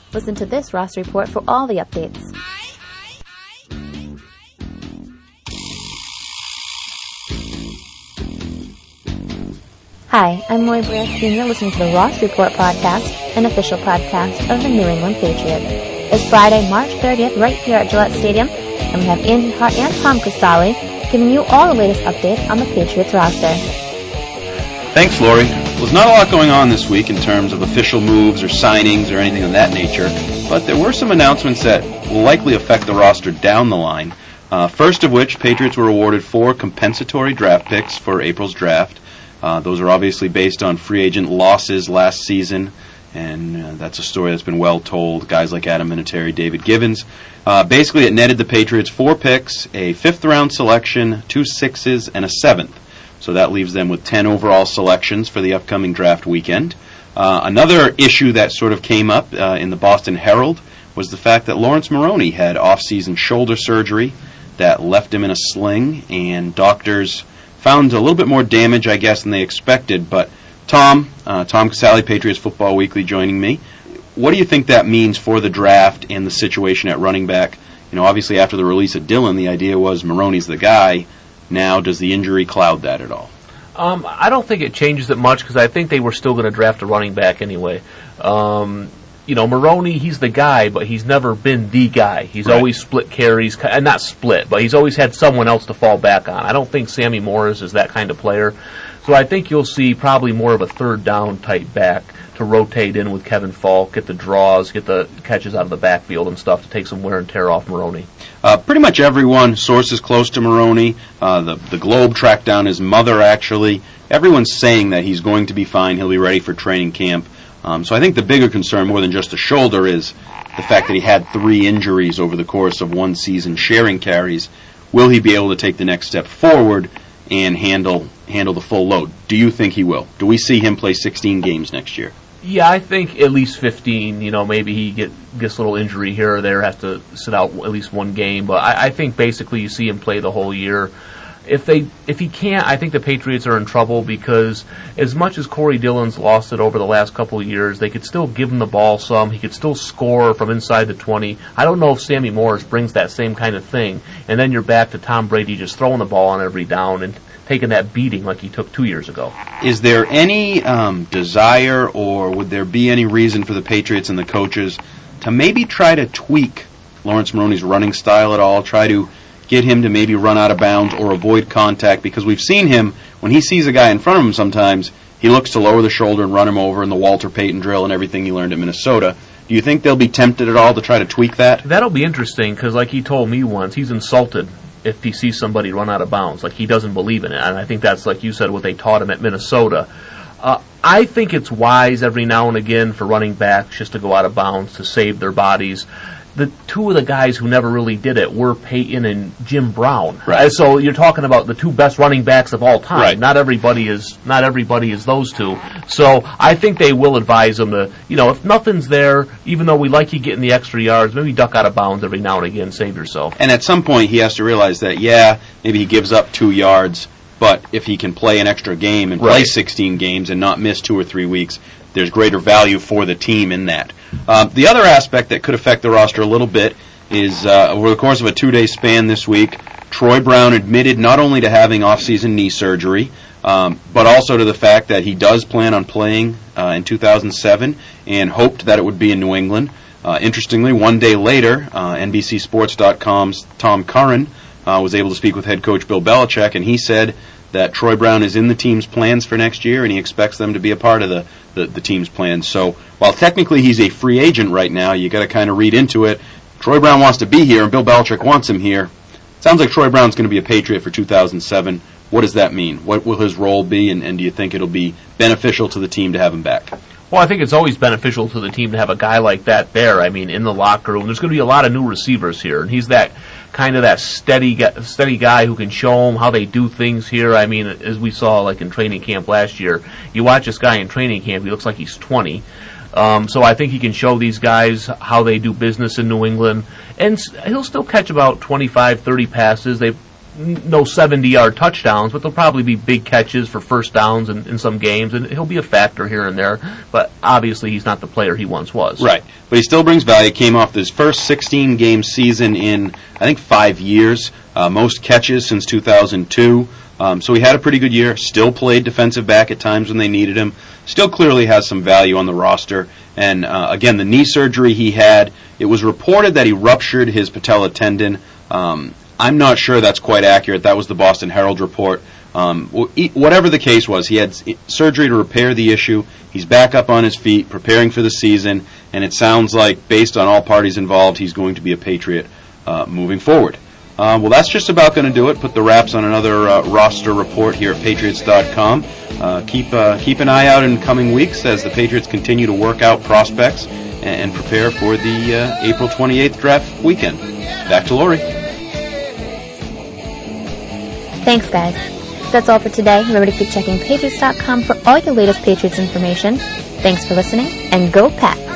Listen to this roster report for all the updates. Hi, I'm Moy Brass Sr. listening to the Ross Report podcast, an official podcast of the New England Patriots. It's Friday, March 30th, right here at Gillette Stadium, and we have Andy Hart and Tom Casale giving you all the latest updates on the Patriots roster. Thanks, Lori. Well, there's not a lot going on this week in terms of official moves or signings or anything of that nature, but there were some announcements that will likely affect the roster down the line. First of which, Patriots were awarded 4 compensatory draft picks for April's draft. Those are obviously based on free agent losses last season, and that's a story that's been well told. Guys like Adam Vinatieri, David Givens. Basically, it netted the Patriots 4 picks, a 5th-round selection, 2 6s, and a 7th. So that leaves them with 10 overall selections for the upcoming draft weekend. Another issue that sort of came up in the Boston Herald was the fact that Lawrence Maroney had off-season shoulder surgery that left him in a sling, and doctors found a little bit more damage, I guess, than they expected. But Tom Casale, Patriots Football Weekly, joining me. What do you think that means for the draft and the situation at running back? You know, obviously after the release of Dillon, the idea was Maroney's the guy. Now, does the injury cloud that at all? I don't think it changes it much because I think they were still going to draft a running back anyway. Maroney, he's the guy, but he's never been the guy. He's always split carries, and not split, but he's always had someone else to fall back on. I don't think Sammy Morris is that kind of player. So I think you'll see probably more of a third down type back to rotate in with Kevin Falk, get the draws, get the catches out of the backfield and stuff to take some wear and tear off Maroney. Pretty much everyone, sources close to Maroney, the Globe tracked down his mother actually. Everyone's saying that he's going to be fine, he'll be ready for training camp. So I think the bigger concern, more than just the shoulder, is the fact that he had 3 injuries over the course of one season sharing carries. Will he be able to take the next step forward and handle the full load? Do you think he will? Do we see him play 16 games next year? Yeah, I think at least 15. Maybe he gets a little injury here or there, has to sit out at least one game. But I think basically you see him play the whole year. If he can't, I think the Patriots are in trouble because as much as Corey Dillon's lost it over the last couple of years, they could still give him the ball some. He could still score from inside the 20. I don't know if Sammy Morris brings that same kind of thing. And then you're back to Tom Brady just throwing the ball on every down and taking that beating like he took 2 years ago. Is there any desire or would there be any reason for the Patriots and the coaches to maybe try to tweak Lawrence Maroney's running style at all, try to get him to maybe run out of bounds or avoid contact? Because we've seen him, when he sees a guy in front of him sometimes, he looks to lower the shoulder and run him over in the Walter Payton drill and everything he learned at Minnesota. Do you think they'll be tempted at all to try to tweak that? That'll be interesting because like he told me once, he's insulted if he sees somebody run out of bounds. Like, he doesn't believe in it. And I think that's, like you said, what they taught him at Minnesota. I think it's wise every now and again for running backs just to go out of bounds to save their bodies. The 2 of the guys who never really did it were Peyton and Jim Brown. Right. So you're talking about the 2 best running backs of all time. Right. Not everybody is those 2. So I think they will advise him to, if nothing's there, even though we like you getting the extra yards, maybe duck out of bounds every now and again, save yourself. And at some point he has to realize that, maybe he gives up 2 yards, but if he can play an extra game and play 16 games and not miss 2 or 3 weeks, there's greater value for the team in that. The other aspect that could affect the roster a little bit is over the course of a 2-day span this week, Troy Brown admitted not only to having off-season knee surgery, but also to the fact that he does plan on playing in 2007 and hoped that it would be in New England. Interestingly, one day later, NBCSports.com's Tom Curran was able to speak with head coach Bill Belichick, and he said that Troy Brown is in the team's plans for next year, and he expects them to be a part of the team's plans. So while technically he's a free agent right now, you got to kind of read into it. Troy Brown wants to be here, and Bill Belichick wants him here. Sounds like Troy Brown's going to be a Patriot for 2007. What does that mean? What will his role be, and do you think it'll be beneficial to the team to have him back? Well, I think it's always beneficial to the team to have a guy like that there. I mean, in the locker room, there's going to be a lot of new receivers here, and he's that kind of that steady guy who can show them how they do things here. I mean, as we saw like in training camp last year, you watch this guy in training camp, he looks like he's 20. So I think he can show these guys how they do business in New England, and he'll still catch about 25, 30 passes. no 70-yard touchdowns, but there'll probably be big catches for first downs in some games, and he'll be a factor here and there. But obviously, he's not the player he once was. Right, but he still brings value. Came off his first 16-game season in, I think, 5 years. Most catches since 2002. So he had a pretty good year. Still played defensive back at times when they needed him. Still clearly has some value on the roster. And again, the knee surgery he had, it was reported that he ruptured his patella tendon. I'm not sure that's quite accurate. That was the Boston Herald report. Whatever the case was, he had surgery to repair the issue. He's back up on his feet, preparing for the season, and it sounds like, based on all parties involved, he's going to be a Patriot moving forward. Well, that's just about going to do it. Put the wraps on another roster report here at Patriots.com. Keep an eye out in coming weeks as the Patriots continue to work out prospects and prepare for the April 28th draft weekend. Back to Lori. Thanks, guys. That's all for today. Remember to keep checking Patriots.com for all your latest Patriots information. Thanks for listening, and go Pats!